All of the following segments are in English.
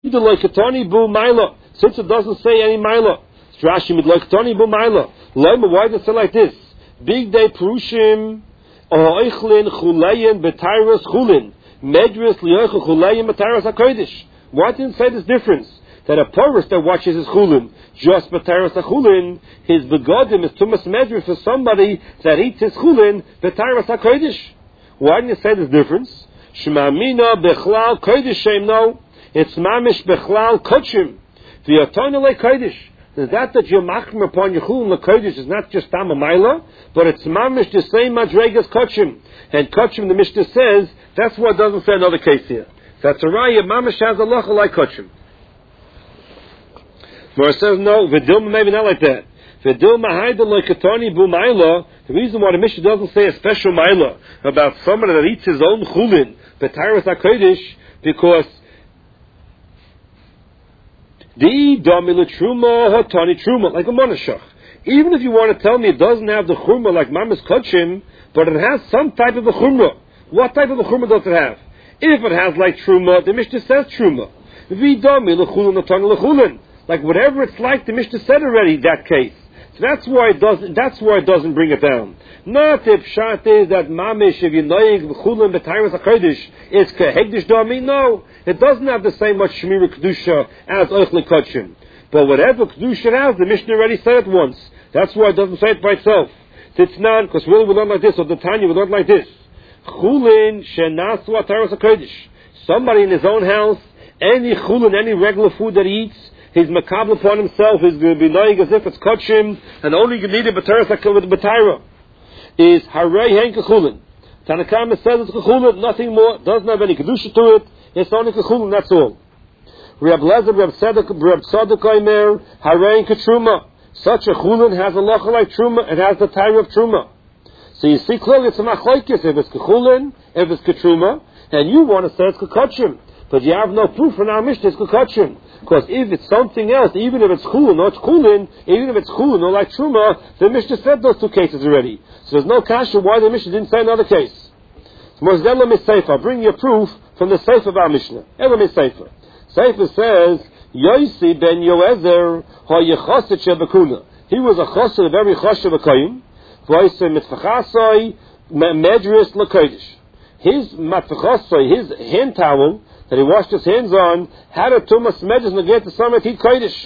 Since it doesn't say any Maila. Rashi midloiktoni bu Maila. Why does it say like this? Big day Purushim Oichlin Chulayin Betyrus Chulin Medris Lioch Chulayin Betyrus HaKodesh. Why didn't it say this difference? That a porous that watches his chulin, just Betyrus HaChulin, his begodim is Tumas Medris for somebody that eats his chulin, Betyrus HaKodesh. Why didn't it say this difference? Shemamina Bechlal Kodesh Shem, no. It's Mamish Bechlal Kochim. The Atonale Kodesh. That you're machmer upon your chulin l'kodesh is not just Tama Maila, but it's mamish the same madregas kochim. And kochim, the Mishnah says, that's why it doesn't say another case here. That's a raya, mamish has a locha like kochim. Where says no, v'dilma maybe not like that. V'dilma haida loikatoni bu Maila, the reason why the Mishnah doesn't say a special Maila about somebody that eats his own chulin, b'tyrus HaKodesh, because the domila truma hatani truma, like a monashach. Even if you want to tell me it doesn't have the chumra like mamas kochim, but it has some type of a chumra. What type of a chumra does it have? If it has like truma, the Mishnah says truma. The domila chulin hatani lechulin, like whatever it's like, the Mishnah said already that case. So that's why it doesn't. That's why it doesn't bring it down. Not if pshat is that mamish if you noig v'chulim b'tayras hakodesh is kehegdish dami. No, it doesn't have the same much shmira kedusha as oichle kochim. But whatever kedusha it has, the Mishnah already said it once. That's why it doesn't say it by itself. It's not because we learn like this, or the Tanya we learn like this. Chulin shenasu ataras hakodesh. Somebody in his own house, any chulin, any regular food that he eats, he's makabel upon himself, he's going to be knowing as if it's kochim, and only you need a b'teres with b'tayra. Is harei hen kechulin. Tanakama says it's kechulin, nothing more, doesn't have any kedusha to it, it's only kechulin, that's all. Reb Lezer, Reb Tzadok Omer, harei hen ketruma. Such a chulin has a locha like truma, it has the tayra of truma. So you see clearly it's a machlokes, if it's kechulin, if it's ketruma, and you want to say it's kekochim. But you have no proof in our Mishnah it's kekochim. Because if it's something else, even if it's chulin, or it's chulin, even if it's chulin, or like truma, the Mishnah said those two cases already. So there's no kasha why the Mishnah didn't say another case. Mozdela miseifa, bring your proof from the seif of our Mishnah. Ela miseifa. Seifa says, Yosi ben Yoezer ha yechoset shebekuna. He was a choset of every choshev v'koyim. V'oisei mitfachasoi medris l'kodesh. His matfachasoi, his hand towel that he washed his hands on, had a tumas medris negate the summit heat kodesh.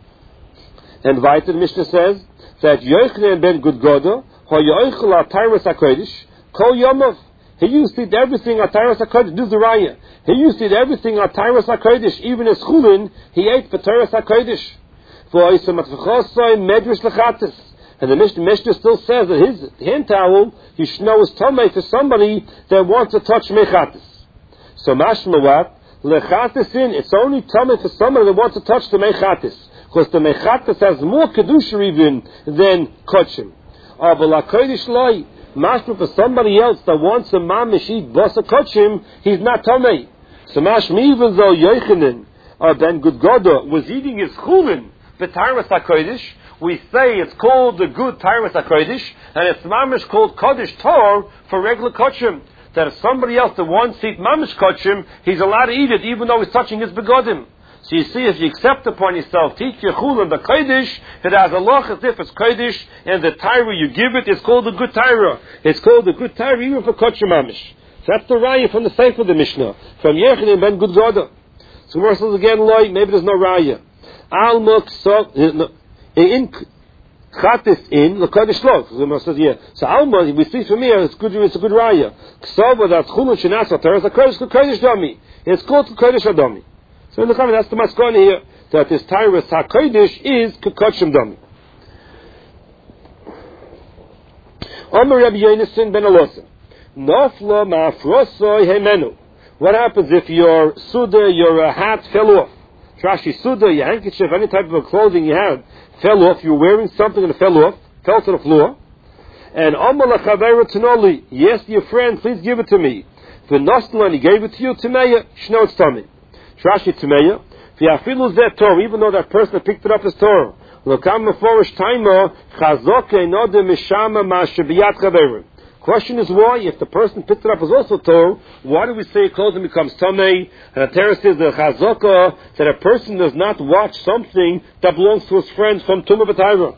And weiter the Mishnah says that Yochanan ben Gudgoda ha yochel atayras hakodesh kol yomov. He used to eat everything atayras hakodesh. This is the raya. He used to eat everything atayras hakodesh, even his chulin. He ate atayras hakodesh. V'oisem atfachosoi medris lechatis. And the Mishnah still says that his hand towel, he should know is tomei for somebody that wants to touch mechatis. So mashma what? Lechatis in, it's only tomei for somebody that wants to touch the mechatis. Because the mechatis has more kedusha even than kochim. But lakodesh loy, mashma for somebody else that wants a mamish eat bosa kochim, he's not tomei. So mashma even though Yochanan ben Gudgoda was eating his chulin, b'tayras hakodesh, we say it's called the good Tyrus HaKodesh, and it's mamish called Kodesh Tor for regular kochim. That if somebody else that wants to eat mamish kochim, he's allowed to eat it even though he's touching his begodim. So you see, if you accept upon yourself, teach your chulin the Kodesh, it has a loch as if it's Kodesh, and the Tyra you give it is called the good Tyra. It's called the good Tyra even for kochim mamish. So that's the raya from the Seif of the Mishnah, from Yochanan ben Gudgoda. So where says again, loy, maybe there's no raya. Almuk so in chatis in the kodesh lo. So yeah. So alma we see from here it's good. It's a good raya. Ksava that's chulun shenas ataras hakodesh kodesh dami. It's called kodesh adami. So in the comment that's the maskana here that this tyrus hakodesh is kodesh dami. Amar Rabbi Yonasan ben Elosa nafla ma'afrosoi hemenu. What happens if your suda, your hat fell off? Trashi suda, your handkerchief, any type of clothing you have fell off. You were wearing something and it fell off, fell to the floor. And Amala Chavera Tanoli, yes, your friend, please give it to me. V'noslan, he gave it to you, Timeya, Shno it's Tami. Trashi Timeya, V'yafilu zeh Torah, even though that person that picked it up is Torah. L'kam meforish taima, Chazoke node mishama ma'ashebiyat Chavera. Question is why, if the person picked it up as also Torah, why do we say clothing becomes Tamei? And the Torah says the Chazaka that a person does not watch something that belongs to his friends from Tumah B'Taira.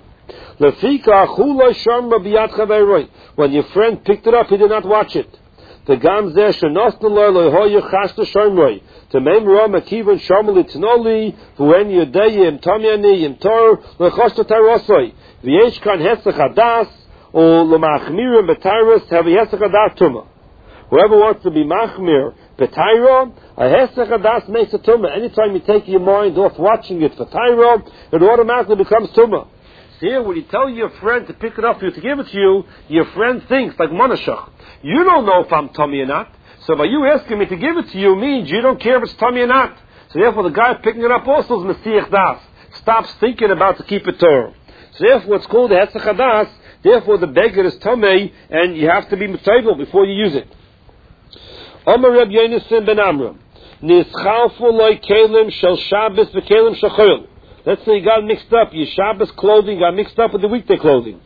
When your friend picked it up, he did not watch it. The Gamzeh Shanasnala Lohoya Chasta Sharmoi. The Memra Makivan Sharmali Tnoli, when you day im Tamiani im Tor, Lechosta Tarosoi. Vieshkan Hesach Hadas, or Lamachmirim B'Tairas, have a Hesach Hadas Tumah. Whoever wants to be Machmir B'Taira, a Hesach Hadas makes a Tumah. Anytime you take your mind off watching it for Taira, it automatically becomes Tumah. Here, when you tell your friend to pick it up for you, to give it to you, your friend thinks, like Monashach, you don't know if I'm tummy or not. So by you asking me to give it to you means you don't care if it's tummy or not. So therefore the guy picking it up also is Mesiach Das. Stops thinking about to keep it Torah. So therefore it's called the Hesach Hadas. Therefore the beggar is tummy and you have to be mitayvel before you use it. Amar Reb Yonasan ben Amram. Nischalfu loy kelim shel Shabbos v'kelim shel Chol. Let's say you got mixed up, your Shabbos clothing got mixed up with the weekday clothing.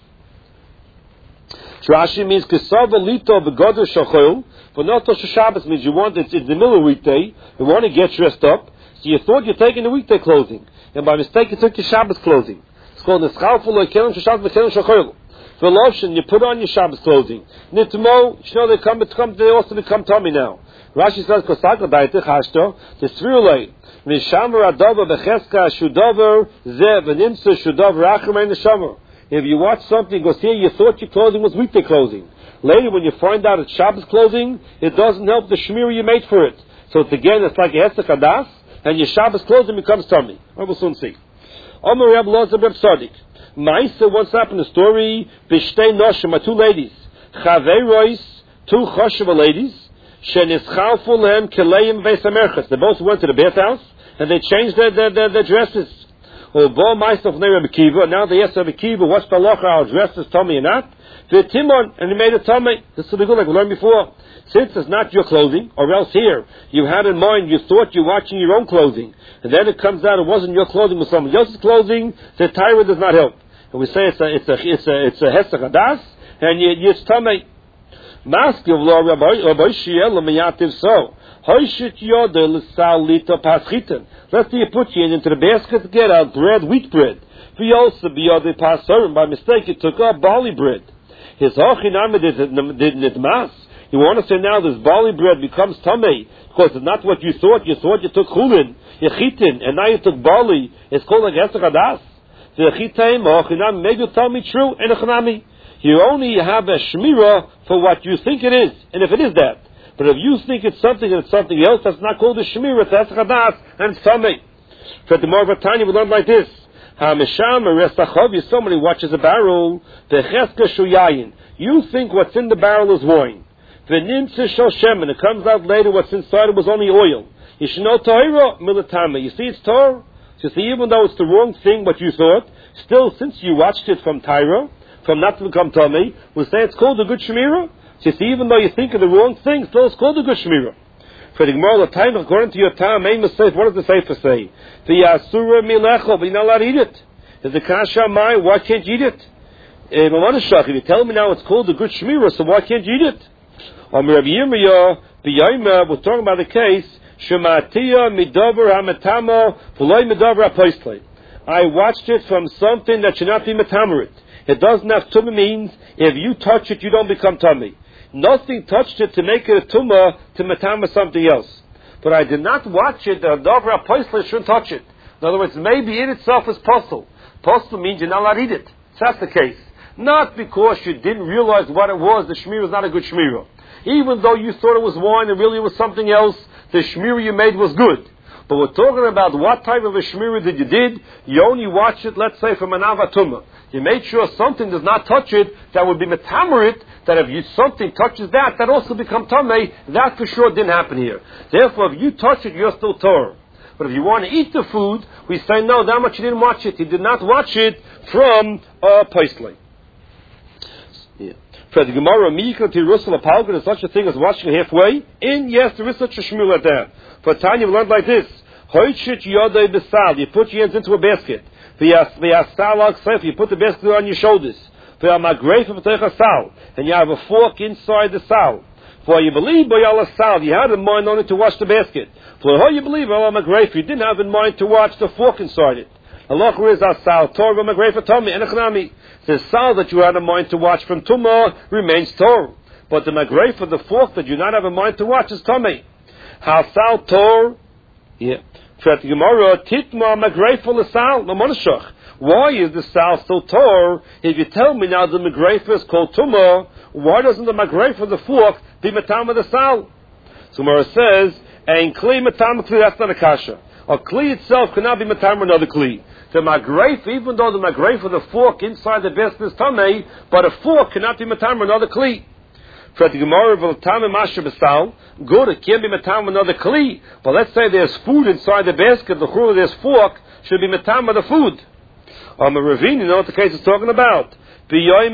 Rashi means Kesava Lito Begoder Shachol, but not Tosh Shabbos means you want it's the middle of weekday, you want to get dressed up, so you thought you're taking the weekday clothing, and by mistake you took your Shabbos clothing. It's called Neschalfu Lo Kelim Shabbos Bekelim Shachol. For lotion, you put on your Shabbos clothing. Nitmo, you know they also become tummy now. Rashi says Kosaka Daitich Hashto, the Svirulay. Mishamar Adova Becheska Shudover Zev and Imsa Shudover Achim and Neshamar. If you watch something, go see, you thought your clothing was weekday clothing. Later, when you find out it's Shabbos clothing, it doesn't help the shmira you made for it. So it's like a Hesach Hadas, and your Shabbos clothing becomes tummy. I will soon see. Omer Reb Loza Reb Sadik. Ma'isa once happened a story, Bishtei Noshim, two ladies. Chavei Rois, two Chosheva ladies. Shenischalfu lehem keleim beis hamerchas. They both went to the bathhouse and they changed their dresses. Now they asked Rabbi Kiva, what's the halacha? Our dress is tummy or not? Timon, and he made a tummy. This will be good, like we learned before. Since it's not your clothing, or else here you had in mind, you thought you're watching your own clothing, and then it comes out it wasn't your clothing, it was somebody else's clothing. The Torah does not help, and we say it's a Hesach Hadas, and it's tummy. Let's say you put you into the basket to get out bread, wheat bread. By mistake you took up barley bread. You want to say now this barley bread becomes tamei because it's not what you thought. You thought you took chulin, yechitin, and now you took barley. It's called like Hesach Hadas. Maybe you tell me true and echanami. You only have a shmira for what you think it is, and if it is that. But if you think it's something and it's something else, that's not called a shmira, it's Hesach Hadas, and it's tamei. For the Gemara Tanya, we learn like this: somebody watches a barrel, you think what's in the barrel is wine. And it comes out later what's inside it was only oil. You should know Torah milatama. You see it's Torah. So see, even though it's the wrong thing what you thought, still since you watched it from Torah, from not to become Tomei, we'll say it's called a good Shemira. So see, even though you think of the wrong thing, still it's called a good Shemira. For the Gemara, the time according to your time, what does the Sefer say? The Asura Milecho, but you're not allowed to eat it. Is the Kasha Mai, why can't you eat it? If you tell me now it's called a good Shemira, so why can't you eat it? We're talking about the case, Shematiya Midover Hametamo, V'loi Midover HaPoistlei. I watched it from something that should not be metamerit. It doesn't have tumah means, if you touch it, you don't become tummy. Nothing touched it to make it a tumah to metama something else. But I did not watch it, the Dover HaPoistlei shouldn't touch it. In other words, maybe in itself is puzzle. Puzzle means you're not allowed to eat it. So that's the case. Not because you didn't realize what it was, the shmira is not a good shmira. Even though you thought it was wine and really it was something else, the shmira you made was good. But we're talking about what type of a shmira that you did. You only watched it, let's say, from an avatumah. You made sure something does not touch it, that would be metamerit, that if something touches that also become tamei. That for sure didn't happen here. Therefore, if you touch it, you're still Torah. But if you want to eat the food, we say, no, that much you didn't watch it. You did not watch it from Poistlei. Yeah. For the Gemara, Mika Tirusala Palgan is such a thing as watching halfway. Yes, there is such a shmul at that. For Tanya, we learned like this: Hoichit yodei besal. You put your hands into a basket. You put the basket on your shoulders. and you have a fork inside the sal. For you believe by Allah sal, you had in mind only to wash the basket. For how you believe Allah magref, you didn't have in mind to watch the fork inside it. Allah is our sal, Torah magref atomi, enechnami. The sal that you had in mind to watch from Tumah remains Torah. But the magref for the fork that you not have in mind to watch is Tomei. How sal Torah? Yeah. Fret Gemara, Titma magref l'sal, mamonashach. Why is the sal still Torah? If you tell me now the magref is called Tumah, why doesn't the magref for the fork be matam of the sal? So Gemara says, "Ein kli matam kli." That's not a kasha. A kli itself cannot be matam another kli. The magref, even though the magref for the fork inside the basket is tamei, but a fork cannot be matam another kli. For the Gemara v'latam masher b'sal, good, it can't be matam another kli. But let's say there's food inside the basket. The churah there's fork should be matam of the food. On the ravine, you know what the case is talking about. Again,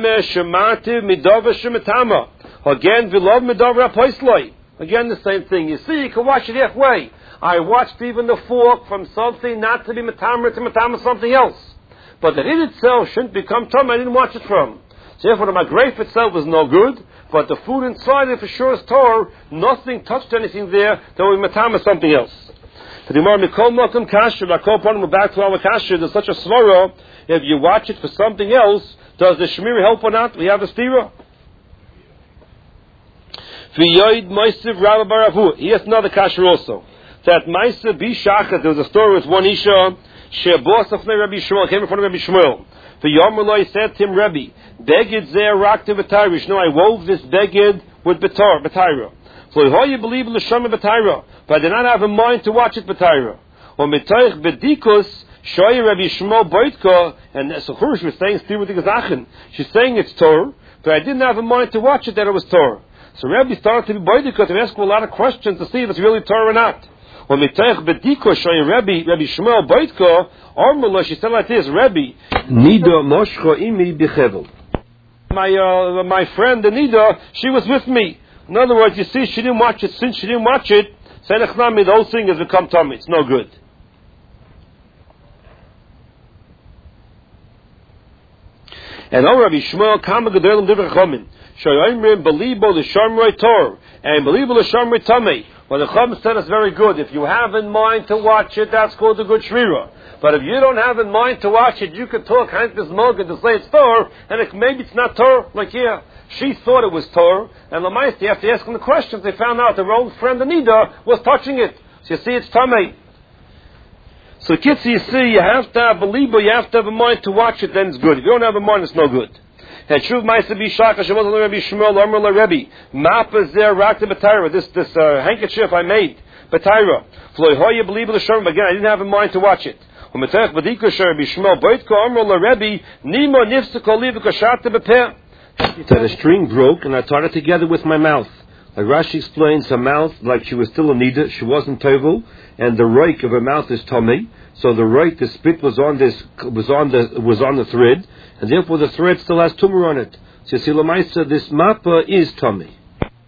v'lov medavar apoisloi. Again, the same thing. You see, you can wash it halfway. I watched even the fork from something not to be matamer to matamer something else. But that in itself shouldn't become tum. I didn't watch it from. So therefore, the magref itself is no good. But the food inside it for sure is Torah. Nothing touched anything there that will be matamer something else. So the Gemara mikol mokum kasher. Lakol panim back to our kasher. There's such a svara. If you watch it for something else, does the shmir help or not? We have a stira. V'yoid moisiv rabba baravu. He has another kasher also. That Maisa Bishachat, there was a story with one Isha, Shebosafne Rabbi Shmuel, came in front of Rabbi Shmuel. The Yomerloi said to him, Rabbi, Beged Zer Rakta B'Tayra. No, I wove this Beged with B'Tayra. So how you believe in the Shema B'Tayra? But I did not have in mind to watch it B'Tayra. Or Mitoich B'Dikus, Shoy Rabbi Shmuel Boitka, and Sechurish was saying, Steve with the Gezachen. She's saying it's Torah, but I didn't have in mind to watch it that it was Torah. So Rabbi started to be Boitka to ask a lot of questions to see if it's really Torah or not. When Mitoich B'Diko showing Rabbi Shmuel Boitka, Armullah, she said like this, Rabbi, Nida Moshcha Imi B'Chevel. My friend, the Nida, she was with me. In other words, you see, she didn't watch it. Since she didn't watch it, Senechnami, the whole thing has become tummy. It's no good. And Rabbi Shmuel, Kama Gedolim Divrei Chomin, Shoyimrim Belibo L'Shamrei Tor, and Belibo L'Shamrei Tamei. Well, the Chum said it's very good. If you have in mind to watch it, that's called a good shvira. But if you don't have in mind to watch it, you could talk Hankus Moga to say it's Torah, and maybe it's not Torah. Like here, she thought it was Torah, and Lamaist, you have to ask them the questions. They found out their own friend Anida was touching it. So you see, it's Tamei. So kids, you see, you have to have believer, you have to have in mind to watch it, then it's good. If you don't have in mind, it's no good. And Shuv Ma'aseh Bishaka Shemot Rabbi Shmuel Amar LaRebbi Mapa Zer Rakta B'Tayra. This handkerchief I made B'Tayra. Floy Hoya Believe L'Shem. Again, I didn't have in mind to watch it. U'Metech B'Dika Rabbi Shmuel Boitka Amar LaRebbi Nimo Nifseko Li V'Kashata B'Peh. That a string broke and I tied it together with my mouth. Like Rashi explains, her mouth, like she was still a nida, she wasn't tovel, and the roik of her mouth is tummy. So the roik, the spit was on the thread, and therefore the thread still has tumor on it. So you see, Lamaisa, this mappa is tummy.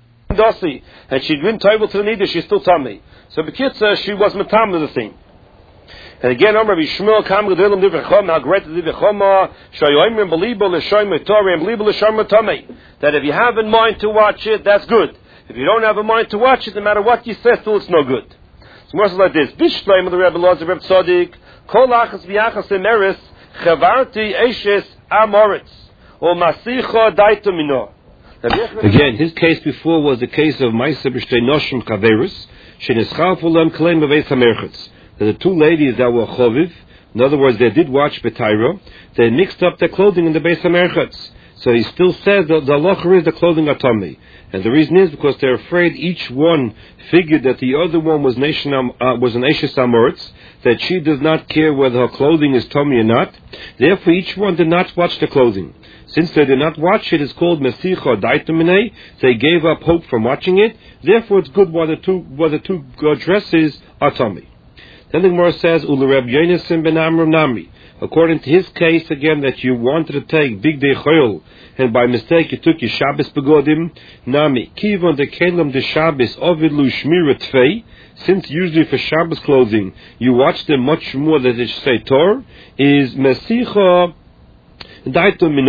And she'd been tovel to the nida, she's still tummy. So Bekitza, she was matam of the thing. And again, Rabbi Shmuel, Kam Gedolim Divrei Chom, how great is Divrei Chom, Shoyimrim Belibo L'Shomer Torah and Belibo L'Shomer Tamei. That if you have in mind to watch it, that's good. If you don't have in mind to watch it, no matter what you say, still it's no good. So more like this: Bishleim of the Rebbe Laws of Rebbe Tzaddik, Kol Achas V'Yachas Emeris, Chavarti Eishes Amoritz, or Masicha Daito Mino. Again, his case before was the case of Ma'aseh B'Shtei Noshim Chaverus, Shenischafu Lem Klein B'Veis HaMerchatz. The two ladies that were choviv, in other words, they did watch B'Tayra, they mixed up their clothing in the Beis HaMerchatz. So he still says that the halacha is the clothing are tummy. And the reason is because they're afraid each one figured that the other one was an Eishes Amoritz, that she does not care whether her clothing is tummy or not. Therefore, each one did not watch the clothing. Since they did not watch it, it's called Mesicha Daitumine. They gave up hope from watching it. Therefore, it's good while the two dresses are tummy. Then the Gemara says, Ulereb Yonasim ben Amram Nami. According to his case, again, that you wanted to take Big Day Choyol, and by mistake you took your Shabbos Begodim, Nami, Kivon de Kelam de Shabbos Ovidlu Shmira Tfei, since usually for Shabbos clothing, you watch them much more than they say Torah, is Mesicha Daito Mino.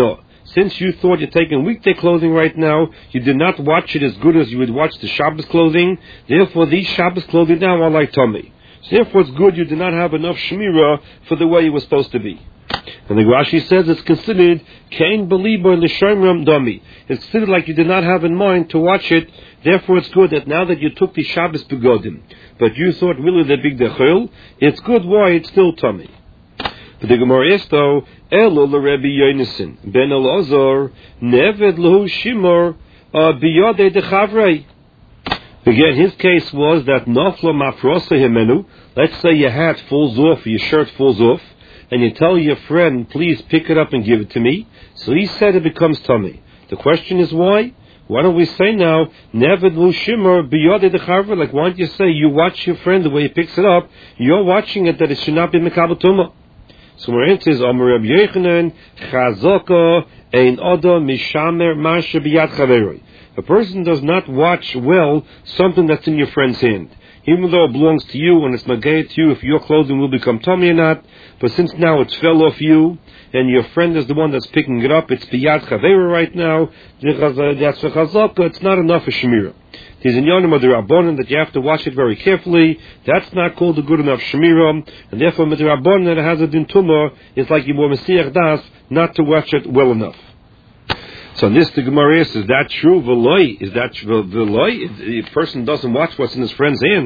since you thought you're taking weekday clothing right now, you did not watch it as good as you would watch the Shabbos clothing. Therefore, these Shabbos clothing now are like tummy. So therefore, it's good you did not have enough shmirah for the way it was supposed to be. And the Rashi says it's considered kain beliber l'shomram dami. It's considered like you did not have in mind to watch it. Therefore, it's good that now that you took the Shabbos begodim, but you thought really the big dechil, it's good why it's still tummy. But the Gemara is though, Elo l'Rebbe Yonason ben Elazar neved l'hu shimor biyodei dechavrei. Again, his case was that nafla mafrosa himenu. Let's say your hat falls off, your shirt falls off, and you tell your friend, please pick it up and give it to me. So he said it becomes tummy. The question is why? Why don't we say now, neved l'hu shimor biyodei dechavrei? Like why don't you say you watch your friend the way he picks it up? You're watching it that it should not be mekabel tumah. So my answer is, Amar Rabbi Yochanan, Chazaka ein Adam mishamer masha biyad chaveroi. A person does not watch well something that's in your friend's hand. Even though it belongs to you and it's nagay to you if your clothing will become tummy or not, but since now it's fell off you, and your friend is the one that's picking it up, it's biyad chaveroi right now, that's for Chazaka, it's not enough for Shemira. There's in Yonim of the Rabbanon that you have to watch it very carefully. That's not called a good enough Shemira, and therefore with the Rabbanon that it has a din tumah, it's like you were Mesiach Das not to watch it well enough. So on this the Gemara says, is that true? V'loi, is that true? V'loi, the person doesn't watch what's in his friend's hand.